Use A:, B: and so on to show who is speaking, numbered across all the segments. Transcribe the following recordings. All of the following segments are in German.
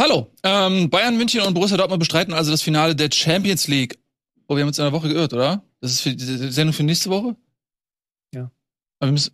A: Hallo, Bayern München und Borussia Dortmund bestreiten also das Finale der Champions League. Oh, wir haben uns in einer Woche geirrt, oder? Das ist für die Sendung für nächste Woche?
B: Ja.
A: Aber wir müssen,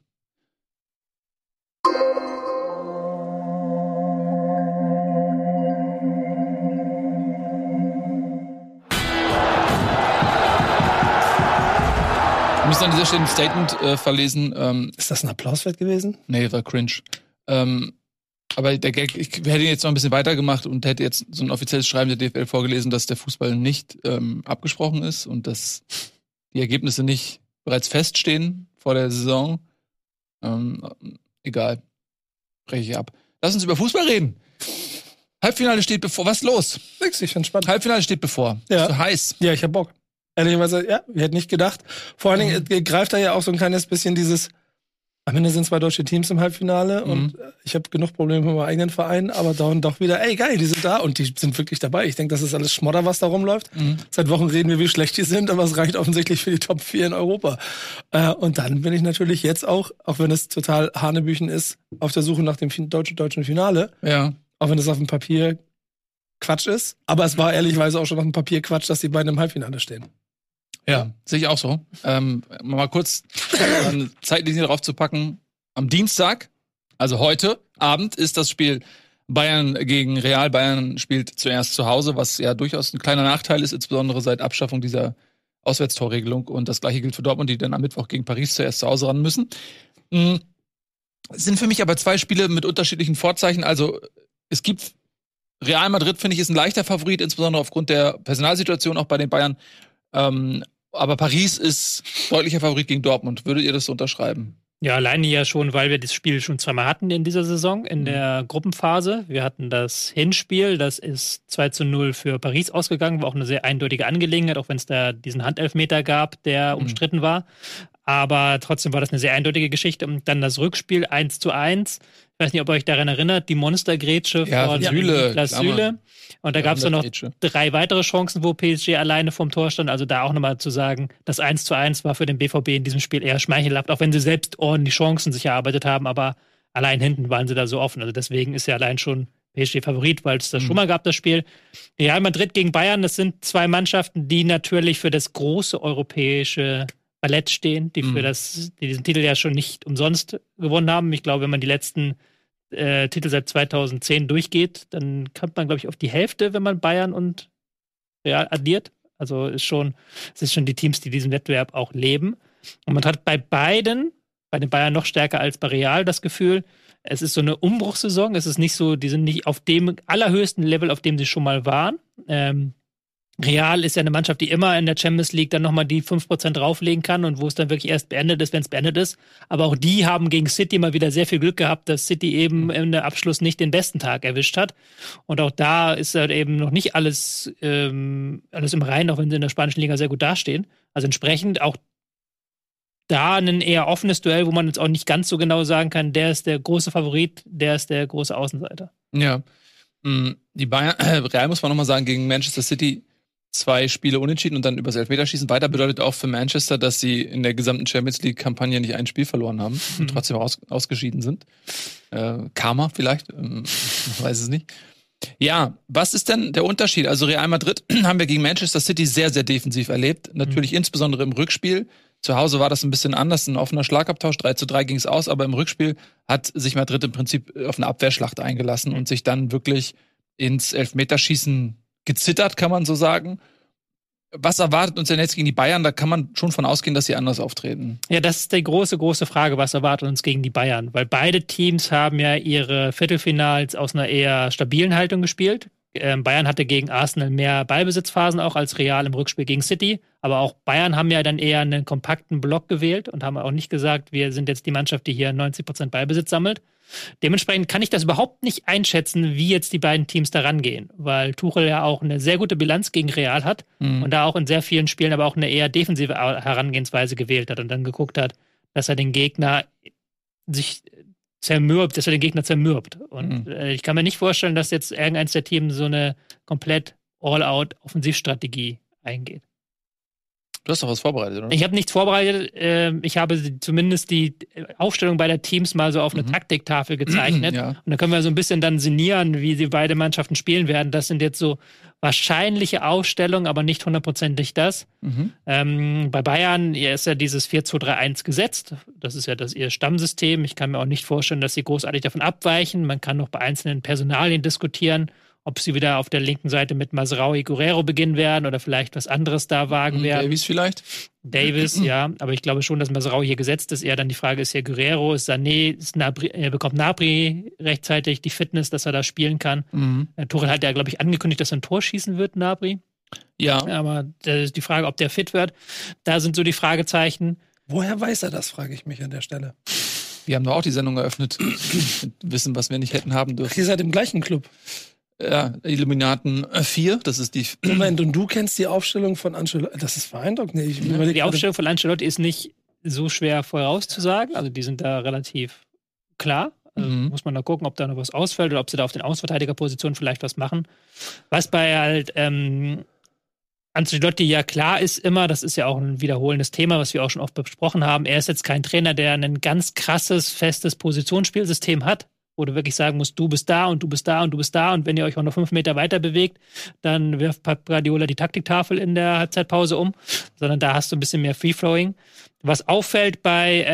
A: Wir müssen an dieser Stelle ein Statement verlesen.
B: Ist das ein Applaus wert gewesen?
A: Nee, war cringe. Aber der Gag, ich hätte ihn jetzt noch ein bisschen weitergemacht und hätte jetzt so ein offizielles Schreiben der DFL vorgelesen, dass der Fußball nicht abgesprochen ist und dass die Ergebnisse nicht bereits feststehen vor der Saison. Egal. Breche ich ab. Lass uns über Fußball reden. Halbfinale steht bevor. Was ist los?
B: Nix, ich find's spannend.
A: Halbfinale steht bevor.
B: Ja.
A: Ist so heiß.
B: Ja, ich hab Bock. Ehrlicherweise, ja, ich hätte nicht gedacht. Vor allen Dingen greift da ja auch so ein kleines bisschen dieses, am Ende sind 2 deutsche Teams im Halbfinale und ich habe genug Probleme mit meinem eigenen Verein, aber dann doch wieder, ey geil, die sind da und die sind wirklich dabei. Ich denke, das ist alles Schmodder, was da rumläuft. Seit Wochen reden wir, wie schlecht die sind, aber es reicht offensichtlich für die Top 4 in Europa. Und dann bin ich natürlich jetzt auch wenn es total Hanebüchen ist, auf der Suche nach dem deutschen Finale.
A: Ja.
B: Auch wenn es auf dem Papier Quatsch ist. Aber es war ehrlicherweise auch schon auf dem Papier Quatsch, dass die beiden im Halbfinale stehen.
A: Ja, sehe ich auch so. Mal kurz eine Zeitlinie drauf zu packen. Am Dienstag, also heute Abend, ist das Spiel Bayern gegen Real. Bayern spielt zuerst zu Hause, was ja durchaus ein kleiner Nachteil ist, insbesondere seit Abschaffung dieser Auswärtstorregelung. Und das gleiche gilt für Dortmund, die dann am Mittwoch gegen Paris zuerst zu Hause ran müssen. Es sind für mich aber 2 Spiele mit unterschiedlichen Vorzeichen. Also es gibt Real Madrid, finde ich, ist ein leichter Favorit, insbesondere aufgrund der Personalsituation auch bei den Bayern. Aber Paris ist deutlicher Favorit gegen Dortmund. Würdet ihr das so unterschreiben?
C: Ja, alleine ja schon, weil wir das Spiel schon zweimal hatten in dieser Saison, in der Gruppenphase. Wir hatten das Hinspiel, das ist 2:0 für Paris ausgegangen, war auch eine sehr eindeutige Angelegenheit, auch wenn es da diesen Handelfmeter gab, der umstritten war. Aber trotzdem war das eine sehr eindeutige Geschichte. Und dann das Rückspiel 1:1. Ich weiß nicht, ob ihr euch daran erinnert, die Monstergrätsche von Niklas Süle. Und da gab es dann noch 3 weitere Chancen, wo PSG alleine vorm Tor stand. Also da auch nochmal zu sagen, das 1:1 war für den BVB in diesem Spiel eher schmeichelhaft, auch wenn sie selbst ordentlich Chancen sich erarbeitet haben, aber allein hinten waren sie da so offen. Also deswegen ist ja allein schon PSG Favorit, weil es das schon mal gab, das Spiel. Real Madrid gegen Bayern, das sind 2 Mannschaften, die natürlich für das große europäische Ballett stehen, die diesen Titel ja schon nicht umsonst gewonnen haben. Ich glaube, wenn man die letzten Titel seit 2010 durchgeht, dann kommt man, glaube ich, auf die Hälfte, wenn man Bayern und Real addiert. Also es sind schon die Teams, die diesen Wettbewerb auch leben. Und man hat bei den Bayern noch stärker als bei Real das Gefühl, es ist so eine Umbruchssaison. Es ist nicht so, die sind nicht auf dem allerhöchsten Level, auf dem sie schon mal waren. Real ist ja eine Mannschaft, die immer in der Champions League dann nochmal die 5% drauflegen kann und wo es dann wirklich erst beendet ist, wenn es beendet ist. Aber auch die haben gegen City mal wieder sehr viel Glück gehabt, dass City eben im Abschluss nicht den besten Tag erwischt hat. Und auch da ist halt eben noch nicht alles im Reinen, auch wenn sie in der spanischen Liga sehr gut dastehen. Also entsprechend auch da ein eher offenes Duell, wo man jetzt auch nicht ganz so genau sagen kann, der ist der große Favorit, der ist der große Außenseiter.
A: Ja. Die Bayern, Real muss man nochmal sagen, gegen Manchester City 2 Spiele unentschieden und dann übers Elfmeterschießen weiter, bedeutet auch für Manchester, dass sie in der gesamten Champions League-Kampagne nicht ein Spiel verloren haben und trotzdem ausgeschieden sind. Karma vielleicht, ich weiß es nicht. Ja, was ist denn der Unterschied? Also Real Madrid haben wir gegen Manchester City sehr, sehr defensiv erlebt. Natürlich insbesondere im Rückspiel. Zu Hause war das ein bisschen anders, ein offener Schlagabtausch, 3:3 ging es aus, aber im Rückspiel hat sich Madrid im Prinzip auf eine Abwehrschlacht eingelassen und sich dann wirklich ins Elfmeterschießen gezittert, kann man so sagen. Was erwartet uns denn jetzt gegen die Bayern? Da kann man schon von ausgehen, dass sie anders auftreten.
C: Ja, das ist die große, große Frage, was erwartet uns gegen die Bayern? Weil beide Teams haben ja ihre Viertelfinals aus einer eher stabilen Haltung gespielt. Bayern hatte gegen Arsenal mehr Ballbesitzphasen auch als Real im Rückspiel gegen City. Aber auch Bayern haben ja dann eher einen kompakten Block gewählt und haben auch nicht gesagt, wir sind jetzt die Mannschaft, die hier 90% Ballbesitz sammelt. Dementsprechend kann ich das überhaupt nicht einschätzen, wie jetzt die beiden Teams da rangehen, weil Tuchel ja auch eine sehr gute Bilanz gegen Real hat und da auch in sehr vielen Spielen aber auch eine eher defensive Herangehensweise gewählt hat und dann geguckt hat, dass er den Gegner zermürbt. Und ich kann mir nicht vorstellen, dass jetzt irgendeins der Teams so eine komplett All-Out-Offensivstrategie eingeht.
A: Du hast doch was vorbereitet, oder?
C: Ich habe nichts vorbereitet. Ich habe zumindest die Aufstellung beider Teams mal so auf eine Taktiktafel gezeichnet.
A: Ja.
C: Und da können wir so ein bisschen dann sinnieren, wie sie beide Mannschaften spielen werden. Das sind jetzt so wahrscheinliche Aufstellungen, aber nicht hundertprozentig das. Bei Bayern ist ja dieses 4-2-3-1 gesetzt. Das ist ja ihr Stammsystem. Ich kann mir auch nicht vorstellen, dass sie großartig davon abweichen. Man kann noch bei einzelnen Personalien diskutieren, ob sie wieder auf der linken Seite mit Mazraoui, Guerrero beginnen werden oder vielleicht was anderes da wagen werden.
A: Davies vielleicht?
C: Davis, ja. Aber ich glaube schon, dass Mazraoui hier gesetzt ist. Eher dann die Frage ist hier Guerrero, ist Sané, bekommt Gnabry rechtzeitig die Fitness, dass er da spielen kann. Tuchel hat ja, glaube ich, angekündigt, dass er ein Tor schießen wird, Gnabry.
A: Ja.
C: Aber die Frage, ob der fit wird, da sind so die Fragezeichen.
B: Woher weiß er das, frage ich mich an der Stelle.
A: Wir haben doch auch die Sendung eröffnet. Mit Wissen, was wir nicht hätten haben dürfen.
B: Ihr seid im gleichen Club.
A: Ja, Illuminaten 4, das ist die...
B: Moment, und du kennst die Aufstellung von Ancelotti? Das ist beeindruckend. Nee,
C: die Aufstellung von Ancelotti ist nicht so schwer vorauszusagen. Also die sind da relativ klar. Also muss man da gucken, ob da noch was ausfällt oder ob sie da auf den Außenverteidigerpositionen vielleicht was machen. Was bei halt Ancelotti ja klar ist immer, das ist ja auch ein wiederholendes Thema, was wir auch schon oft besprochen haben. Er ist jetzt kein Trainer, der ein ganz krasses, festes Positionsspielsystem hat, wo du wirklich sagen musst, du bist da und du bist da und du bist da und wenn ihr euch auch noch 5 Meter weiter bewegt, dann wirft Pep Guardiola die Taktiktafel in der Halbzeitpause um, sondern da hast du ein bisschen mehr Free-Flowing. Was auffällt bei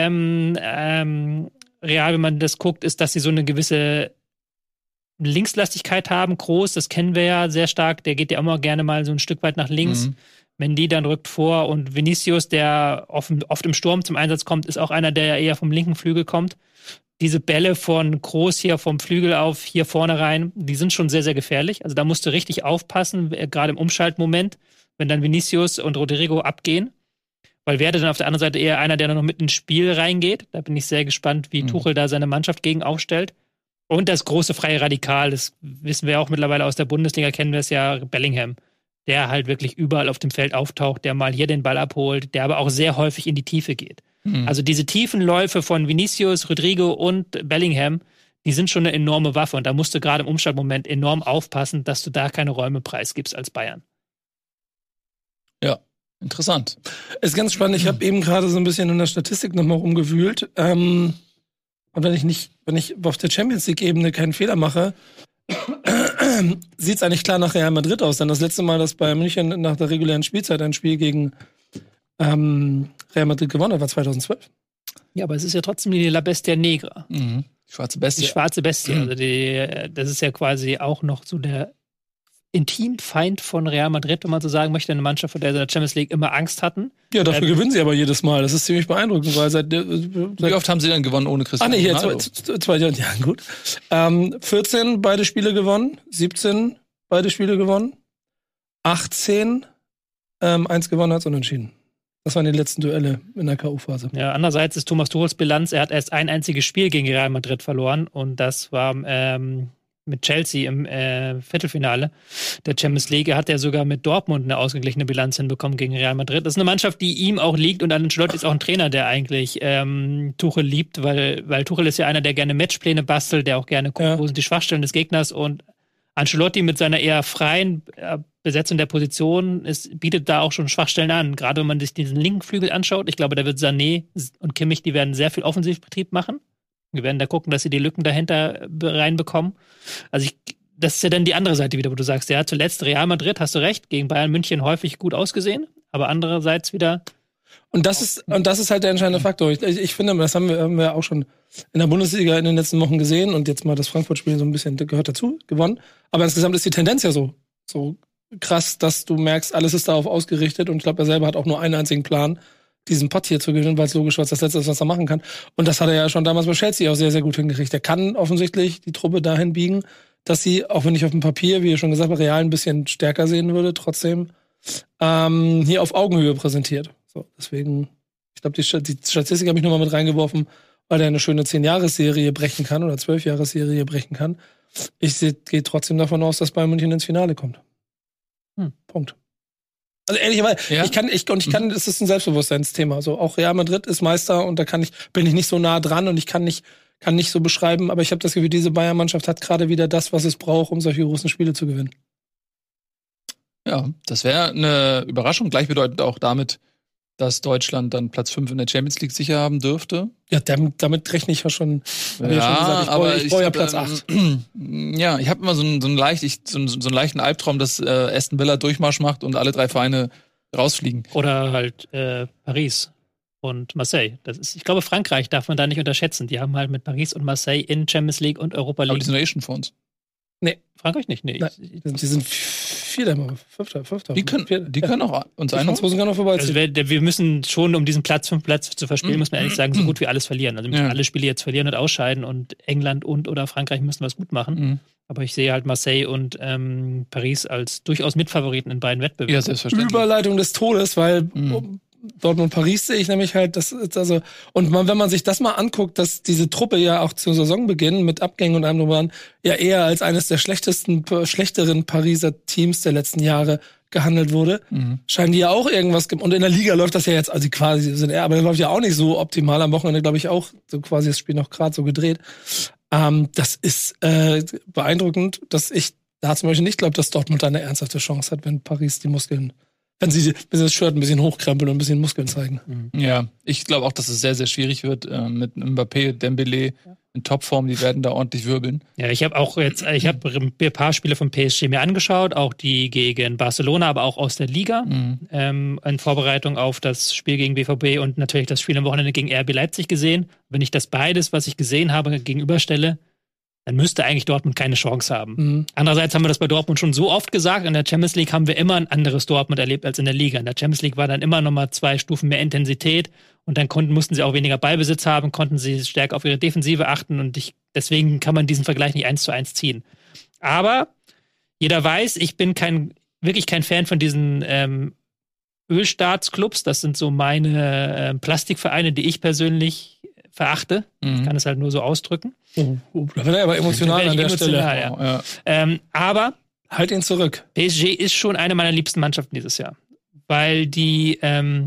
C: Real, wenn man das guckt, ist, dass sie so eine gewisse Linkslastigkeit haben. Groß, das kennen wir ja sehr stark, der geht ja immer gerne mal so ein Stück weit nach links. Mendy dann rückt vor und Vinicius, der oft im Sturm zum Einsatz kommt, ist auch einer, der ja eher vom linken Flügel kommt. Diese Bälle von Kroos hier vom Flügel auf hier vorne rein, die sind schon sehr, sehr gefährlich. Also da musst du richtig aufpassen, gerade im Umschaltmoment, wenn dann Vinicius und Rodrigo abgehen. Weil Werde dann auf der anderen Seite eher einer, der noch mit ins Spiel reingeht. Da bin ich sehr gespannt, wie Tuchel da seine Mannschaft gegen aufstellt. Und das große freie Radikal, das wissen wir auch mittlerweile aus der Bundesliga, kennen wir es ja, Bellingham. Der halt wirklich überall auf dem Feld auftaucht, der mal hier den Ball abholt, der aber auch sehr häufig in die Tiefe geht. Also diese tiefen Läufe von Vinicius, Rodrigo und Bellingham, die sind schon eine enorme Waffe. Und da musst du gerade im Umschaltmoment enorm aufpassen, dass du da keine Räume preisgibst als Bayern.
A: Ja, interessant.
B: Ist ganz spannend. Ich habe eben gerade so ein bisschen in der Statistik nochmal rumgewühlt. Und wenn ich auf der Champions League-Ebene keinen Fehler mache, sieht es eigentlich klar nach Real Madrid aus. Denn das letzte Mal, dass Bayern München nach der regulären Spielzeit ein Spiel gegen Real Madrid gewonnen hat, war 2012.
C: Ja, aber es ist ja trotzdem die La Bestia Negra.
A: Die schwarze Bestie.
C: Die schwarze Bestie. Also das ist ja quasi auch noch so der Intimfeind von Real Madrid, wenn man so sagen möchte, eine Mannschaft, vor der sie in der Champions League immer Angst hatten.
B: Ja, dafür gewinnen sie aber jedes Mal. Das ist ziemlich beeindruckend, weil
A: Wie oft haben sie denn gewonnen ohne Cristiano Ronaldo?
B: Zwei Jahre, ja gut. 14 beide Spiele gewonnen, 17 beide Spiele gewonnen, 18 1 gewonnen, 1 unentschieden. Das waren die letzten Duelle in der K.O.-Phase.
C: Ja, andererseits ist Thomas Tuchels Bilanz, er hat erst ein einziges Spiel gegen Real Madrid verloren und das war mit Chelsea im Viertelfinale der Champions League. Hat er sogar mit Dortmund eine ausgeglichene Bilanz hinbekommen gegen Real Madrid. Das ist eine Mannschaft, die ihm auch liegt und Ancelotti ist auch ein Trainer, der eigentlich Tuchel liebt, weil Tuchel ist ja einer, der gerne Matchpläne bastelt, der auch gerne guckt, wo sind die Schwachstellen des Gegners und Ancelotti mit seiner eher freien Besetzung der Position bietet da auch schon Schwachstellen an. Gerade wenn man sich diesen linken Flügel anschaut, ich glaube, da wird Sané und Kimmich, die werden sehr viel Offensivbetrieb machen. Wir werden da gucken, dass sie die Lücken dahinter reinbekommen. Also das ist ja dann die andere Seite wieder, wo du sagst, ja, zuletzt Real Madrid, hast du recht, gegen Bayern München häufig gut ausgesehen, aber andererseits wieder.
B: Und das ist halt der entscheidende Faktor. Ich finde, das haben wir auch schon in der Bundesliga in den letzten Wochen gesehen und jetzt mal das Frankfurt-Spiel so ein bisschen gehört dazu, gewonnen. Aber insgesamt ist die Tendenz ja so krass, dass du merkst, alles ist darauf ausgerichtet und ich glaube, er selber hat auch nur einen einzigen Plan, diesen Pott hier zu gewinnen, weil es logisch was das Letzte ist, was er machen kann. Und das hat er ja schon damals bei Chelsea auch sehr, sehr gut hingekriegt. Er kann offensichtlich die Truppe dahin biegen, dass sie, auch wenn ich auf dem Papier, wie ihr schon gesagt habt, Real ein bisschen stärker sehen würde, trotzdem hier auf Augenhöhe präsentiert. So, deswegen, ich glaube, die Statistik habe ich nochmal mit reingeworfen, weil er eine schöne 10-Jahres-Serie brechen kann oder 12-Jahres-Serie brechen kann. Ich gehe trotzdem davon aus, dass Bayern München ins Finale kommt. Punkt. Also ehrlicherweise, ja. ich kann, es ist ein Selbstbewusstseinsthema. Also auch Real Madrid ist Meister und da bin ich nicht so nah dran und ich kann nicht so beschreiben, aber ich habe das Gefühl, diese Bayern-Mannschaft hat gerade wieder das, was es braucht, um solche großen Spiele zu gewinnen.
A: Ja, das wäre eine Überraschung, gleichbedeutend auch damit, dass Deutschland dann Platz 5 in der Champions League sicher haben dürfte.
B: Ja, damit rechne ich ja schon. Ich brauche ja Platz 8.
A: Ja, ich habe immer so einen leichten Albtraum, dass Aston Villa Durchmarsch macht und alle 3 Vereine rausfliegen.
C: Oder halt Paris und Marseille. Ich glaube, Frankreich darf man da nicht unterschätzen. Die haben halt mit Paris und Marseille in Champions League und Europa League.
A: Aber die sind Asian für uns.
B: Nee.
C: Frankreich nicht, nee.
B: Die sind Vierter, Fünfter.
A: Die können auch uns
B: die Franzosen können auch vorbeiziehen.
C: Also wir müssen schon, um diesen Platz zu verspielen, muss man ehrlich sagen, so gut wie alles verlieren. Also wir müssen alle Spiele jetzt verlieren und ausscheiden und England oder Frankreich müssen was gut machen. Aber ich sehe halt Marseille und Paris als durchaus Mitfavoriten in beiden Wettbewerben.
A: Ja, selbstverständlich.
B: Überleitung des Todes, weil Dortmund-Paris sehe ich nämlich halt, das ist also, und wenn man sich das mal anguckt, dass diese Truppe ja auch zu Saisonbeginn mit Abgängen und allem drum ja eher als eines der schlechteren Pariser Teams der letzten Jahre gehandelt wurde, scheinen die ja auch irgendwas, und in der Liga läuft das ja jetzt, also quasi sind aber das läuft ja auch nicht so optimal, am Wochenende glaube ich auch so quasi das Spiel noch gerade so gedreht. Das ist beeindruckend, dass ich da zum Beispiel nicht glaube, dass Dortmund da eine ernsthafte Chance hat, wenn Paris die Muskeln, wenn sie das Shirt ein bisschen hochkrempeln und ein bisschen Muskeln zeigen.
A: Ja, ich glaube auch, dass es sehr, sehr schwierig wird mit Mbappé, Dembélé in Topform, die werden da ordentlich wirbeln.
C: Ja, ich habe ein paar Spiele von PSG mir angeschaut, auch die gegen Barcelona, aber auch aus der Liga, in Vorbereitung auf das Spiel gegen BVB und natürlich das Spiel am Wochenende gegen RB Leipzig gesehen. Wenn ich das beides, was ich gesehen habe, gegenüberstelle, dann müsste eigentlich Dortmund keine Chance haben. Andererseits haben wir das bei Dortmund schon so oft gesagt, in der Champions League haben wir immer ein anderes Dortmund erlebt als in der Liga. In der Champions League war dann immer noch mal 2 Stufen mehr Intensität und dann mussten sie auch weniger Ballbesitz haben, konnten sie stärker auf ihre Defensive achten und deswegen kann man diesen Vergleich nicht 1:1 ziehen. Aber jeder weiß, ich bin wirklich kein Fan von diesen Ölstaatsclubs. Das sind so meine Plastikvereine, die ich persönlich verachte. Ich kann es halt nur so ausdrücken.
B: Da wird er aber emotional an der Stelle.
C: Ja. Aber
B: halt ihn zurück.
C: PSG ist schon eine meiner liebsten Mannschaften dieses Jahr. Weil die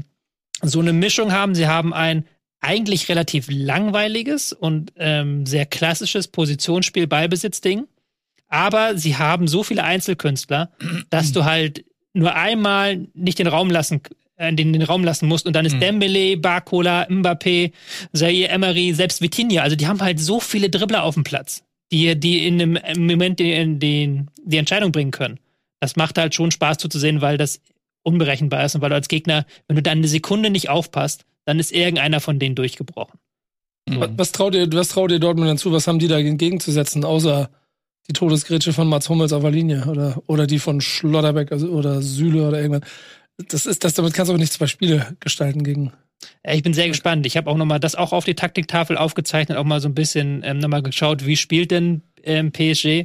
C: so eine Mischung haben. Sie haben ein eigentlich relativ langweiliges und sehr klassisches Positionsspiel, Ballbesitzding. Aber sie haben so viele Einzelkünstler, dass du halt nur einmal nicht den Raum lassen musst und dann ist Dembélé, Barcola, Mbappé, Zaire Emery, selbst Vitinha, also die haben halt so viele Dribbler auf dem Platz, die in einem Moment die Entscheidung bringen können. Das macht halt schon Spaß zuzusehen, weil das unberechenbar ist und weil du als Gegner, wenn du dann eine Sekunde nicht aufpasst, dann ist irgendeiner von denen durchgebrochen.
B: Was traut ihr Dortmund denn zu? Was haben die da entgegenzusetzen, außer die Todesgrätsche von Mats Hummels auf der Linie oder die von Schlotterbeck oder Süle oder irgendwas? Damit kannst du auch nicht 2 Spiele gestalten gegen.
C: Ja, ich bin sehr gespannt. Ich habe auch nochmal das auch auf die Taktiktafel aufgezeichnet, auch mal so ein bisschen nochmal geschaut, wie spielt denn PSG?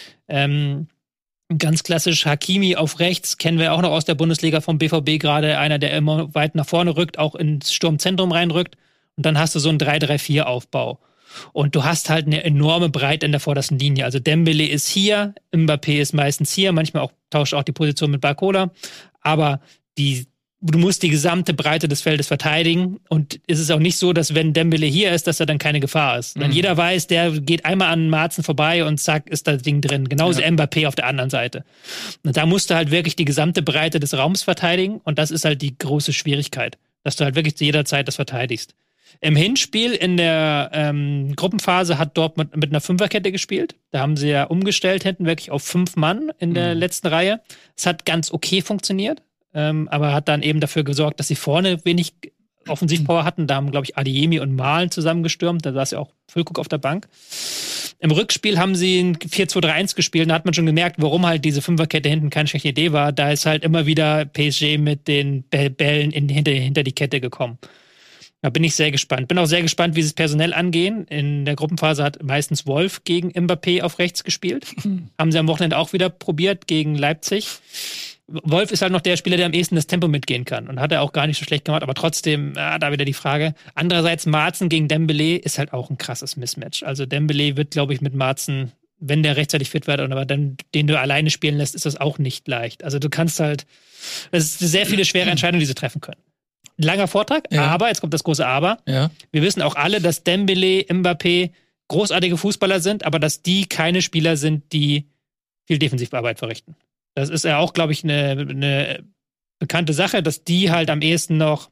C: Ganz klassisch Hakimi auf rechts, kennen wir auch noch aus der Bundesliga vom BVB gerade, einer, der immer weit nach vorne rückt, auch ins Sturmzentrum reinrückt. Und dann hast du so einen 3-3-4-Aufbau. Und du hast halt eine enorme Breite in der vordersten Linie. Also Dembélé ist hier, Mbappé ist meistens hier, manchmal tauscht auch die Position mit Barcola. Aber du musst die gesamte Breite des Feldes verteidigen. Und es ist auch nicht so, dass wenn Dembélé hier ist, dass er dann keine Gefahr ist. Denn jeder weiß, der geht einmal an Marzen vorbei und zack, ist das Ding drin. Genauso Mbappé auf der anderen Seite. Und da musst du halt wirklich die gesamte Breite des Raums verteidigen. Und das ist halt die große Schwierigkeit, dass du halt wirklich zu jeder Zeit das verteidigst. Im Hinspiel in der Gruppenphase hat Dortmund mit einer Fünferkette gespielt. Da haben sie ja umgestellt, hinten wirklich auf 5 Mann in der letzten Reihe. Es hat ganz okay funktioniert, aber hat dann eben dafür gesorgt, dass sie vorne wenig Offensivpower hatten. Da haben, glaube ich, Adeyemi und Malen zusammengestürmt. Da saß ja auch Füllkrug auf der Bank. Im Rückspiel haben sie ein 4-2-3-1 gespielt. Da hat man schon gemerkt, warum halt diese Fünferkette hinten keine schlechte Idee war. Da ist halt immer wieder PSG mit den Bällen hinter die Kette gekommen. Da bin ich sehr gespannt. Bin auch sehr gespannt, wie sie es personell angehen. In der Gruppenphase hat meistens Wolf gegen Mbappé auf rechts gespielt. Haben sie am Wochenende auch wieder probiert gegen Leipzig. Wolf ist halt noch der Spieler, der am ehesten das Tempo mitgehen kann. Und hat er auch gar nicht so schlecht gemacht. Aber trotzdem, da wieder die Frage. Andererseits, Marzen gegen Dembélé ist halt auch ein krasses Mismatch. Also Dembélé wird, glaube ich, mit Marzen, wenn der rechtzeitig fit wird, aber dann den du alleine spielen lässt, ist das auch nicht leicht. Also du kannst halt, das sind sehr viele schwere Entscheidungen, die sie treffen können. Langer Vortrag, aber, jetzt kommt das große Aber. Ja. Wir wissen auch alle, dass Dembélé, Mbappé großartige Fußballer sind, aber dass die keine Spieler sind, die viel Defensivarbeit verrichten. Das ist ja auch, glaube ich, eine bekannte Sache, dass die halt am ehesten noch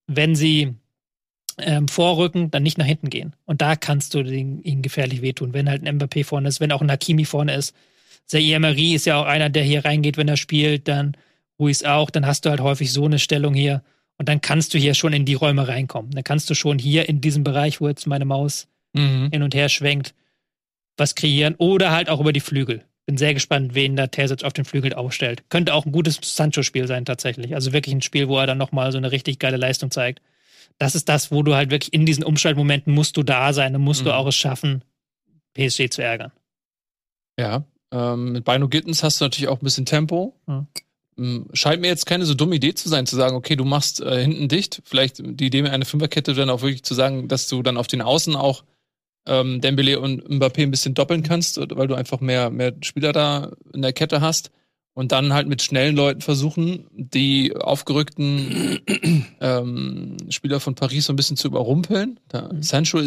C: wenn sie vorrücken, dann nicht nach hinten gehen. Und da kannst du ihnen gefährlich wehtun, wenn halt ein Mbappé vorne ist, wenn auch ein Hakimi vorne ist. Zaire Emery ist ja auch einer, der hier reingeht, wenn er spielt, dann Ruiz auch, dann hast du halt häufig so eine Stellung hier und dann kannst du hier schon in die Räume reinkommen. Dann kannst du schon hier in diesem Bereich, wo jetzt meine Maus hin und her schwenkt, was kreieren oder halt auch über die Flügel. Bin sehr gespannt, wen da Terzic auf den Flügel aufstellt. Könnte auch ein gutes Sancho-Spiel sein tatsächlich. Also wirklich ein Spiel, wo er dann nochmal so eine richtig geile Leistung zeigt. Das ist das, wo du halt wirklich in diesen Umschaltmomenten musst du da sein, dann musst du auch es schaffen, PSG zu ärgern.
A: Ja, mit Bino Gittens hast du natürlich auch ein bisschen Tempo. Scheint mir jetzt keine so dumme Idee zu sein, zu sagen, okay, du machst hinten dicht. Vielleicht die Idee mit einer Fünferkette dann auch wirklich zu sagen, dass du dann auf den Außen auch Dembélé und Mbappé ein bisschen doppeln kannst, weil du einfach mehr Spieler da in der Kette hast. Und dann halt mit schnellen Leuten versuchen, die aufgerückten Spieler von Paris so ein bisschen zu überrumpeln. Sancho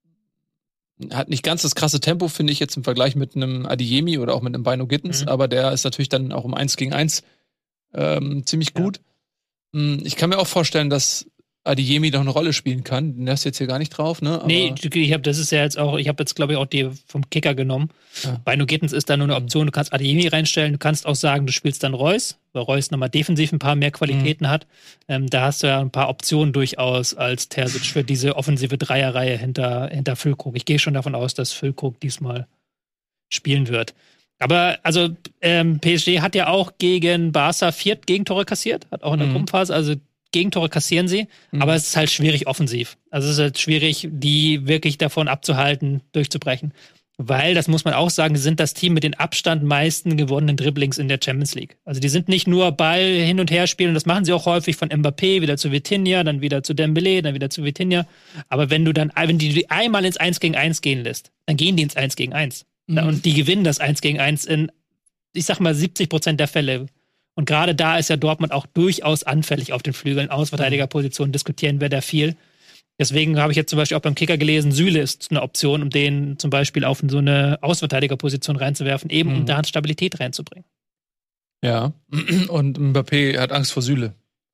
A: hat nicht ganz das krasse Tempo, finde ich, jetzt im Vergleich mit einem Adeyemi oder auch mit einem Bino Gittens, aber der ist natürlich dann auch im 1 gegen 1 ziemlich gut. Ich kann mir auch vorstellen, dass Adeyemi noch eine Rolle spielen kann. Den hast du jetzt hier gar nicht drauf, ne? Aber
C: nee, ich habe jetzt, glaube ich, auch die vom Kicker genommen. Ja. Bino Gittens ist da nur eine Option. Du kannst Adeyemi reinstellen. Du kannst auch sagen, du spielst dann Reus, weil Reus nochmal defensiv ein paar mehr Qualitäten hat. Da hast du ja ein paar Optionen durchaus als Terzic für diese offensive Dreierreihe hinter Füllkrug. Ich gehe schon davon aus, dass Füllkrug diesmal spielen wird. Aber also PSG hat ja auch gegen Barca 4 Gegentore kassiert, hat auch in der Gruppenphase, also Gegentore kassieren sie, aber es ist halt schwierig offensiv. Also es ist halt schwierig, die wirklich davon abzuhalten, durchzubrechen. Weil, das muss man auch sagen, die sind das Team mit den Abstand meisten gewonnenen Dribblings in der Champions League. Also die sind nicht nur Ball hin und her spielen, das machen sie auch häufig von Mbappé, wieder zu Vitinha, dann wieder zu Dembélé, dann wieder zu Vitinha. Aber wenn die einmal ins 1 gegen 1 gehen lässt, dann gehen die ins 1 gegen 1. Und die gewinnen das 1 gegen 1 in, ich sag mal, 70% der Fälle. Und gerade da ist ja Dortmund auch durchaus anfällig auf den Flügeln. Außenverteidigerpositionen diskutieren wir da viel. Deswegen habe ich jetzt zum Beispiel auch beim Kicker gelesen, Süle ist eine Option, um den zum Beispiel auf so eine Außenverteidigerposition reinzuwerfen, eben um da Stabilität reinzubringen.
A: Ja, und Mbappé hat Angst vor Süle.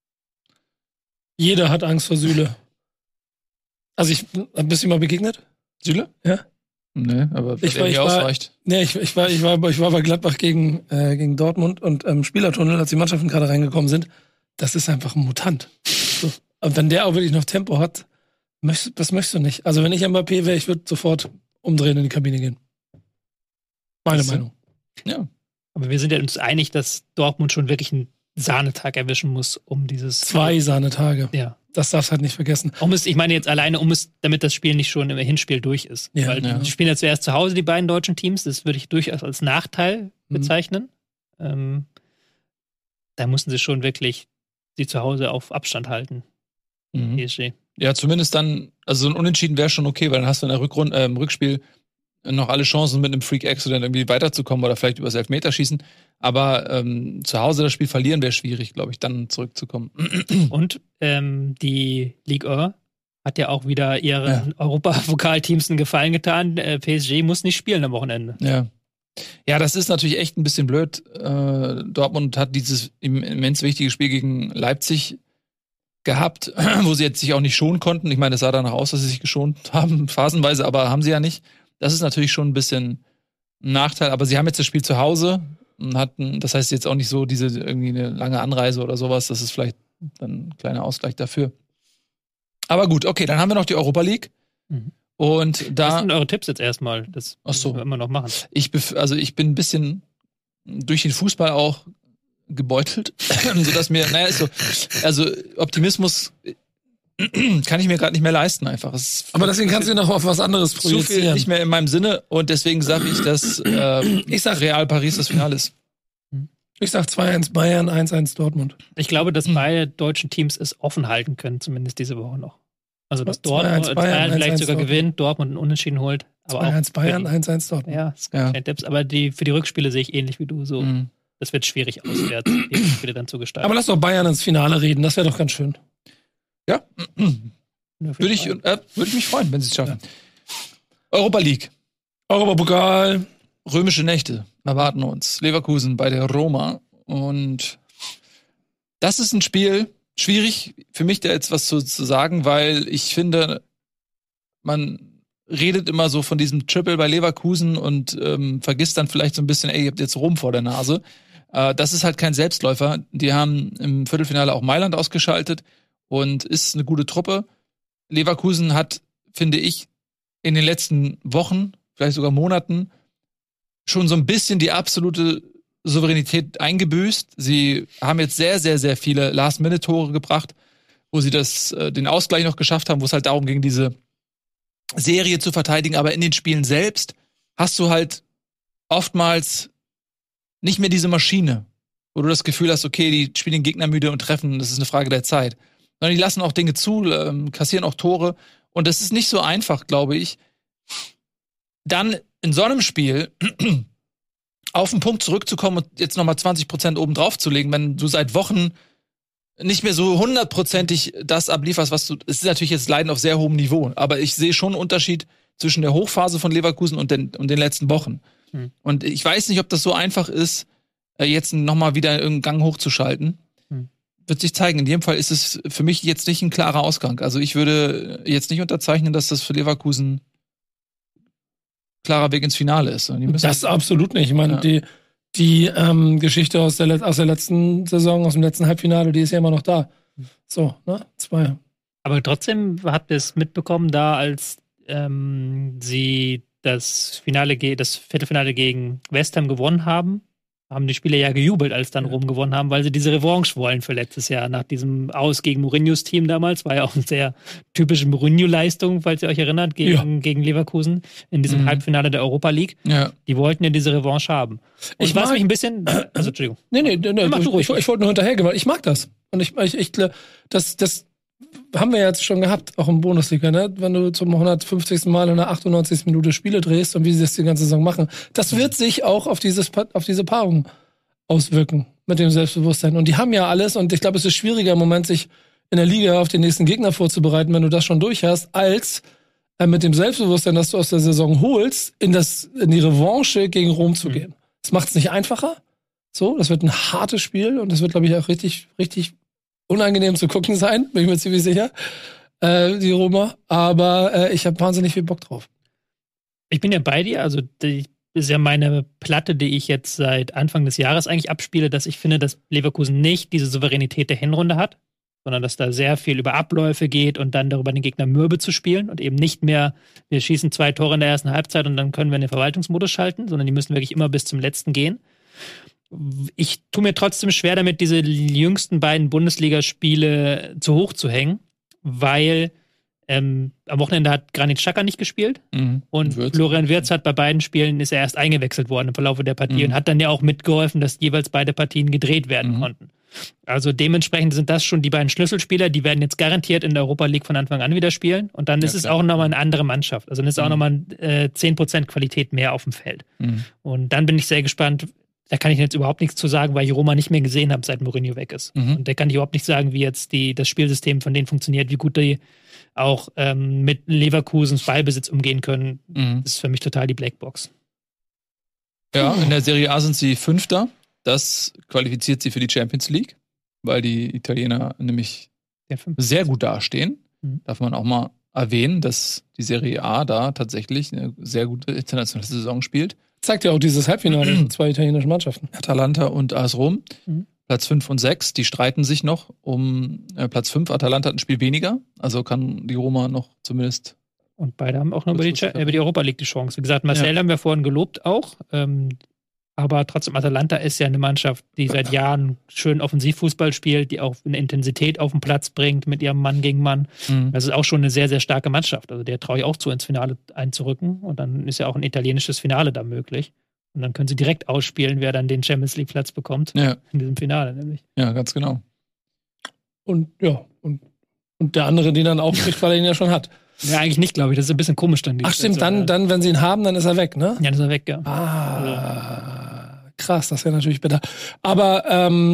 B: Jeder hat Angst vor Süle. Also bist du ihm mal begegnet?
A: Süle?
B: Ja.
A: Nee, aber ich war
B: bei Gladbach gegen Dortmund und im Spielertunnel, als die Mannschaften gerade reingekommen sind, das ist einfach ein Mutant. So. Und wenn der auch wirklich noch Tempo hat, das möchtest du nicht. Also wenn ich Mbappé wäre, ich würde sofort umdrehen in die Kabine gehen. Meine Meinung.
A: Ja.
C: Aber wir sind ja uns einig, dass Dortmund schon wirklich einen Sahnetag erwischen muss, um dieses
B: 2 Sahnetage.
C: Ja.
B: Das darfst du halt nicht vergessen.
C: Ich meine jetzt alleine, damit das Spiel nicht schon im Hinspiel durch ist.
B: Ja,
C: weil die spielen ja zuerst zu Hause, die beiden deutschen Teams. Das würde ich durchaus als Nachteil bezeichnen. Da mussten sie schon wirklich sie zu Hause auf Abstand halten. PSG.
A: Ja, zumindest dann, also so ein Unentschieden wäre schon okay, weil dann hast du in der im Rückspiel noch alle Chancen, mit einem Freak-Accident irgendwie weiterzukommen oder vielleicht übers Elfmeterschießen. Aber zu Hause das Spiel verlieren wäre schwierig, glaube ich, dann zurückzukommen.
C: Und die Ligue 1 hat ja auch wieder ihren Europapokalteams einen Gefallen getan. PSG muss nicht spielen am Wochenende.
A: Ja, das ist natürlich echt ein bisschen blöd. Dortmund hat dieses immens wichtige Spiel gegen Leipzig gehabt, wo sie jetzt sich auch nicht schonen konnten. Ich meine, es sah danach aus, dass sie sich geschont haben, phasenweise, aber haben sie ja nicht. Das ist natürlich schon ein bisschen ein Nachteil, aber sie haben jetzt das Spiel zu Hause und hatten, das heißt jetzt auch nicht so irgendwie eine lange Anreise oder sowas, das ist vielleicht dann ein kleiner Ausgleich dafür. Aber gut, okay, dann haben wir noch die Europa League. Und da.
C: Was sind eure Tipps jetzt erstmal? Das müssen wir immer noch machen.
A: Ich bin ein bisschen durch den Fußball auch gebeutelt, sodass mir, also Optimismus kann ich mir gerade nicht mehr leisten einfach.
B: Aber deswegen kannst du noch auf was anderes projizieren.
A: Zu viel nicht mehr in meinem Sinne und deswegen sage ich, dass ich sag Real Paris das Finale ist.
B: Ich sag 2-1 Bayern, 1-1 Dortmund.
C: Ich glaube, dass beide deutschen Teams es offen halten können, zumindest diese Woche noch. Also, dass Dortmund
B: Bayern
C: vielleicht sogar gewinnt, Dortmund einen Unentschieden holt.
B: 2-1 Bayern, 1-1 Dortmund.
C: Ja, das sind keine Tipps. Aber für die Rückspiele sehe ich ähnlich wie du so. Das wird schwierig auswärts, die Rückspiele dann zu gestalten.
B: Aber lass doch Bayern ins Finale reden, das wäre doch ganz schön.
A: Ja, würde ich mich freuen, wenn sie es schaffen. Ja. Europa League.
B: Europapokal.
A: Römische Nächte erwarten uns. Leverkusen bei der Roma. Und das ist ein Spiel, schwierig für mich da jetzt was zu sagen, weil ich finde, man redet immer so von diesem Triple bei Leverkusen und vergisst dann vielleicht so ein bisschen, ihr habt jetzt Rom vor der Nase. Das ist halt kein Selbstläufer. Die haben im Viertelfinale auch Mailand ausgeschaltet und ist eine gute Truppe. Leverkusen hat, finde ich, in den letzten Wochen, vielleicht sogar Monaten, schon so ein bisschen die absolute Souveränität eingebüßt. Sie haben jetzt sehr, sehr, sehr viele Last-Minute-Tore gebracht, wo sie den Ausgleich noch geschafft haben, wo es halt darum ging, diese Serie zu verteidigen. Aber in den Spielen selbst hast du halt oftmals nicht mehr diese Maschine, wo du das Gefühl hast, okay, die spielen den Gegner müde und treffen, das ist eine Frage der Zeit. Sondern die lassen auch Dinge zu, kassieren auch Tore. Und das ist nicht so einfach, glaube ich, dann in so einem Spiel auf den Punkt zurückzukommen und jetzt nochmal 20% oben drauf zu legen, wenn du seit Wochen nicht mehr so 100%ig das ablieferst, was du. Es ist natürlich jetzt Leiden auf sehr hohem Niveau, aber ich sehe schon einen Unterschied zwischen der Hochphase von Leverkusen und den letzten Wochen. Und ich weiß nicht, ob das so einfach ist, jetzt nochmal wieder irgendeinen Gang hochzuschalten. Wird sich zeigen. In jedem Fall ist es für mich jetzt nicht ein klarer Ausgang. Also ich würde jetzt nicht unterzeichnen, dass das für Leverkusen klarer Weg ins Finale ist.
B: Das absolut nicht. Ich meine, die Geschichte aus der letzten Saison, aus dem letzten Halbfinale, die ist ja immer noch da. So, ne? 2.
C: Aber trotzdem habt ihr es mitbekommen, da als sie das Viertelfinale gegen West Ham gewonnen haben die Spieler ja gejubelt, als dann Rom gewonnen haben, weil sie diese Revanche wollen für letztes Jahr. Nach diesem Aus gegen Mourinhos Team damals, war ja auch eine sehr typische Mourinho-Leistung, falls ihr euch erinnert, gegen Leverkusen in diesem Halbfinale der Europa League. Ja. Die wollten ja diese Revanche haben. Und was mich ein bisschen... Also, Entschuldigung.
B: Nee, ich wollte nur hinterhergehen, weil ich mag das. Und ich das haben wir jetzt schon gehabt, auch im Bundesliga, ne? Wenn du zum 150. Mal in der 98. Minute Spiele drehst und wie sie das die ganze Saison machen. Das wird sich auch auf diese Paarung auswirken mit dem Selbstbewusstsein. Und die haben ja alles und ich glaube, es ist schwieriger im Moment, sich in der Liga auf den nächsten Gegner vorzubereiten, wenn du das schon durch hast, als mit dem Selbstbewusstsein, das du aus der Saison holst, in die Revanche gegen Rom zu gehen. Das macht es nicht einfacher. So, das wird ein hartes Spiel und das wird, glaube ich, auch richtig, richtig unangenehm zu gucken sein, bin ich mir ziemlich sicher, die Roma. Aber ich habe wahnsinnig viel Bock drauf.
C: Ich bin ja bei dir, also das ist ja meine Platte, die ich jetzt seit Anfang des Jahres eigentlich abspiele, dass ich finde, dass Leverkusen nicht diese Souveränität der Hinrunde hat, sondern dass da sehr viel über Abläufe geht und dann darüber den Gegner mürbe zu spielen und eben nicht mehr, wir schießen 2 Tore in der ersten Halbzeit und dann können wir in den Verwaltungsmodus schalten, sondern die müssen wirklich immer bis zum letzten gehen. Ich tue mir trotzdem schwer damit, diese jüngsten beiden Bundesligaspiele zu hoch zu hängen, weil am Wochenende hat Granit Xhaka nicht gespielt und Florian Wirtz hat bei beiden Spielen ist er erst eingewechselt worden im Verlauf der Partie und hat dann ja auch mitgeholfen, dass jeweils beide Partien gedreht werden konnten. Also dementsprechend sind das schon die beiden Schlüsselspieler, die werden jetzt garantiert in der Europa League von Anfang an wieder spielen und dann ist es auch nochmal eine andere Mannschaft. Also dann ist auch nochmal 10% Qualität mehr auf dem Feld. Und dann bin ich sehr gespannt. Da kann ich jetzt überhaupt nichts zu sagen, weil ich Roma nicht mehr gesehen habe, seit Mourinho weg ist. Und da kann ich überhaupt nicht sagen, wie jetzt das Spielsystem von denen funktioniert, wie gut die auch mit Leverkusens Ballbesitz umgehen können. Das ist für mich total die Blackbox.
A: Ja, in der Serie A sind sie 5. Das qualifiziert sie für die Champions League, weil die Italiener nämlich sehr gut dastehen. Darf man auch mal erwähnen, dass die Serie A da tatsächlich eine sehr gute internationale Saison spielt.
B: Zeigt ja auch dieses Halbfinale mit 2 italienischen Mannschaften.
A: Atalanta und AS Rom. Platz 5 und 6, die streiten sich noch um Platz 5. Atalanta hat ein Spiel weniger, also kann die Roma noch zumindest.
C: Und beide haben auch noch über die Europa League die Chance. Wie gesagt, Marcel haben wir vorhin gelobt auch. Aber trotzdem, Atalanta ist ja eine Mannschaft, die seit Jahren schön Offensivfußball spielt, die auch eine Intensität auf den Platz bringt mit ihrem Mann gegen Mann. Das ist auch schon eine sehr, sehr starke Mannschaft. Also der traue ich auch zu, ins Finale einzurücken. Und dann ist ja auch ein italienisches Finale da möglich. Und dann können sie direkt ausspielen, wer dann den Champions League Platz bekommt. Ja. In diesem Finale nämlich.
A: Ja, ganz genau.
B: Und und der andere, den dann auch kriegt, weil er ihn ja schon hat.
C: Ja, eigentlich nicht, glaube ich. Das ist ein bisschen komisch dann.
B: Ach stimmt, dann, wenn sie ihn haben, dann ist er weg, ne?
C: Ja, dann ist er weg, ja.
B: Krass, das wäre natürlich bitter. Aber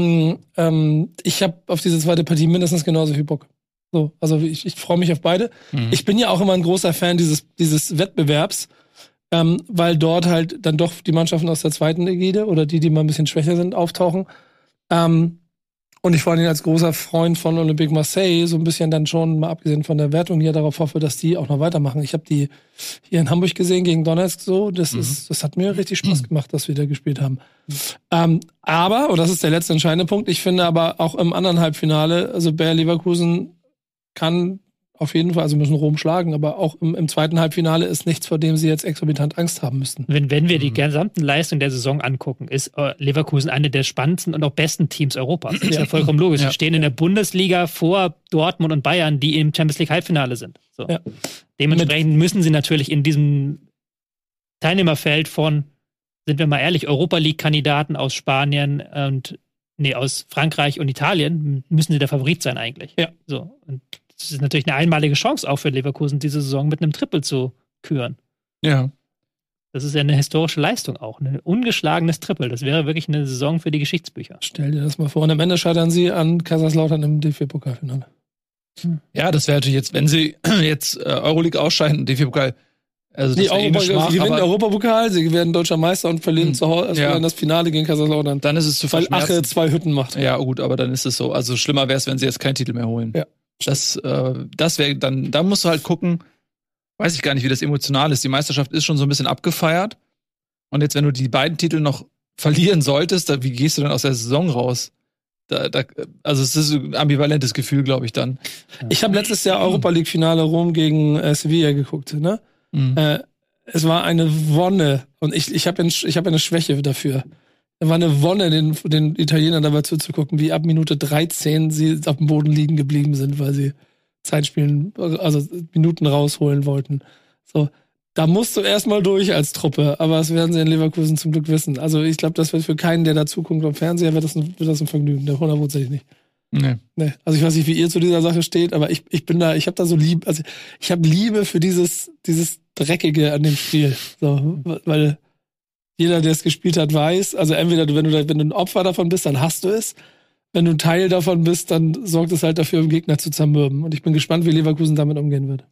B: ich habe auf diese zweite Partie mindestens genauso viel Bock. So, also ich freue mich auf beide. Ich bin ja auch immer ein großer Fan dieses Wettbewerbs, weil dort halt dann doch die Mannschaften aus der zweiten Liga oder die mal ein bisschen schwächer sind, auftauchen. Und ich vor allem als großer Freund von Olympique Marseille so ein bisschen dann schon, mal abgesehen von der Wertung hier, darauf hoffe, dass die auch noch weitermachen. Ich habe die hier in Hamburg gesehen gegen Donetsk so. Das hat mir richtig Spaß gemacht, dass wir da gespielt haben. Aber, und das ist der letzte entscheidende Punkt, ich finde aber auch im anderen Halbfinale, also Bayer Leverkusen kann auf jeden Fall, also müssen Rom schlagen, aber auch im zweiten Halbfinale ist nichts, vor dem sie jetzt exorbitant Angst haben müssten.
C: Wenn wir die gesamten Leistungen der Saison angucken, ist Leverkusen eine der spannendsten und auch besten Teams Europas. Das ist ja vollkommen logisch. Sie stehen in der Bundesliga vor Dortmund und Bayern, die im Champions League Halbfinale sind. So. Ja. Dementsprechend müssen sie natürlich in diesem Teilnehmerfeld von, sind wir mal ehrlich, Europa League-Kandidaten aus Spanien aus Frankreich und Italien, müssen sie der Favorit sein eigentlich. Ja. So. Und das ist natürlich eine einmalige Chance auch für Leverkusen, diese Saison mit einem Triple zu küren.
A: Ja.
C: Das ist ja eine historische Leistung auch. Ein ungeschlagenes Triple. Das wäre wirklich eine Saison für die Geschichtsbücher.
B: Stell dir das mal vor. Und am Ende scheitern sie an Kaiserslautern im DFB-Pokalfinale.
A: Ja, das wäre natürlich jetzt, wenn sie jetzt Euroleague ausscheiden, DFB-Pokal. Also
B: sie gewinnen Europapokal, sie werden deutscher Meister und verlieren zu Hause verlieren das Finale gegen Kaiserslautern.
A: Dann ist es zu verschmerzen.
B: Weil Ache 2 Hütten macht.
A: Ja, gut, aber dann ist es so. Also schlimmer wäre es, wenn sie jetzt keinen Titel mehr holen. Ja. Das wäre dann, da musst du halt gucken, weiß ich gar nicht, wie das emotional ist. Die Meisterschaft ist schon so ein bisschen abgefeiert. Und jetzt, wenn du die beiden Titel noch verlieren solltest, wie gehst du dann aus der Saison raus? Also es ist ein ambivalentes Gefühl, glaube ich, dann.
B: Ich habe letztes Jahr Europa League Finale Rom gegen Sevilla geguckt, ne? Es war eine Wonne. Und ich habe eine Schwäche dafür. Es war eine Wonne, den Italienern dabei zuzugucken, wie ab Minute 13 sie auf dem Boden liegen geblieben sind, weil sie Zeitspielen, also Minuten rausholen wollten. So, da musst du erstmal durch als Truppe, aber das werden sie in Leverkusen zum Glück wissen. Also ich glaube, das wird für keinen, der dazu guckt am Fernseher, wird das ein Vergnügen, 100% nicht. Nee. Also ich weiß nicht, wie ihr zu dieser Sache steht, aber ich habe da so Liebe, also ich habe Liebe für dieses Dreckige an dem Spiel. So, weil jeder, der es gespielt hat, weiß, also entweder wenn du ein Opfer davon bist, dann hast du es. Wenn du ein Teil davon bist, dann sorgt es halt dafür, den Gegner zu zermürben. Und ich bin gespannt, wie Leverkusen damit umgehen wird.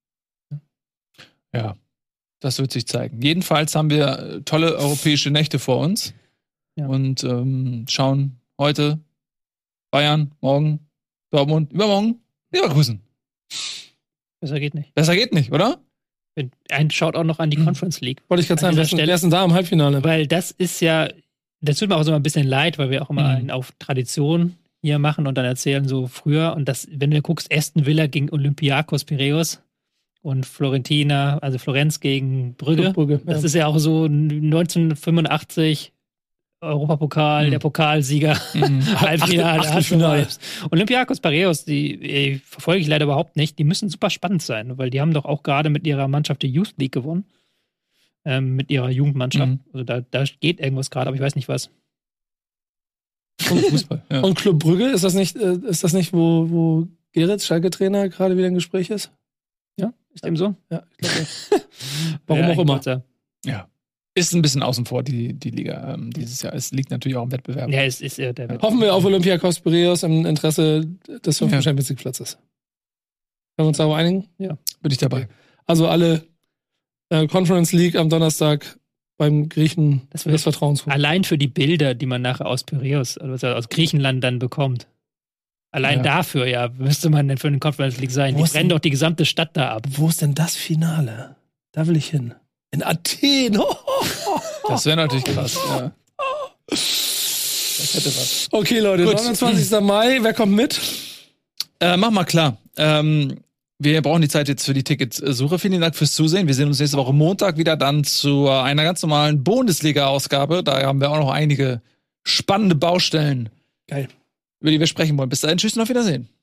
A: Ja, das wird sich zeigen. Jedenfalls haben wir tolle europäische Nächte vor uns. Ja. Und schauen heute Bayern, morgen Dortmund, übermorgen Leverkusen.
C: Besser geht
A: nicht, oder?
C: Ein schaut auch noch an die Conference League.
B: Wollte ich gerade sagen, wer ist denn da im Halbfinale?
C: Weil das tut mir auch so ein bisschen leid, weil wir auch immer einen auf Tradition hier machen und dann erzählen so früher. Und das, wenn du guckst, Aston Villa gegen Olympiakos Piraeus und Florenz gegen Brügge. Das ist ja auch so 1985 Europapokal, der Pokalsieger, Halbfinale. Olympiakos Piraeus, die verfolge ich leider überhaupt nicht. Die müssen super spannend sein, weil die haben doch auch gerade mit ihrer Mannschaft die Youth League gewonnen. Mit ihrer Jugendmannschaft. Also da geht irgendwas gerade, aber ich weiß nicht was.
B: Und Fußball. Ja. Und Club Brügge, ist das nicht, wo Gerets, Schalke-Trainer, gerade wieder im Gespräch ist?
C: Ja, ist dem so?
B: Ja, ich glaube ja. Warum auch immer.
A: Ja. Ist ein bisschen außen vor, die Liga dieses Jahr. Es liegt natürlich auch im Wettbewerb.
C: Ja, es ist der Wettbewerb.
B: Hoffen wir auf Olympiakos Piraeus im Interesse des 5. Champions League Platzes. Können wir uns darauf einigen?
A: Ja. Bin ich dabei.
B: Also alle Conference League am Donnerstag beim Griechen des Vertrauens.
C: Allein für die Bilder, die man nachher aus Piraeus, also aus Griechenland dann bekommt. Allein dafür, müsste man denn für eine Conference League sein. Die brennen doch die gesamte Stadt da ab.
B: Wo ist denn das Finale? Da will ich hin. In Athen.
A: Das wäre natürlich krass. Ja. Das hätte was.
B: Okay, Leute, 29. Mai. Wer kommt mit?
A: Mach mal klar. Wir brauchen die Zeit jetzt für die Ticketsuche. Vielen Dank fürs Zusehen. Wir sehen uns nächste Woche Montag wieder dann zu einer ganz normalen Bundesliga-Ausgabe. Da haben wir auch noch einige spannende Baustellen,
B: geil,
A: über die wir sprechen wollen. Bis dahin, tschüss und auf Wiedersehen.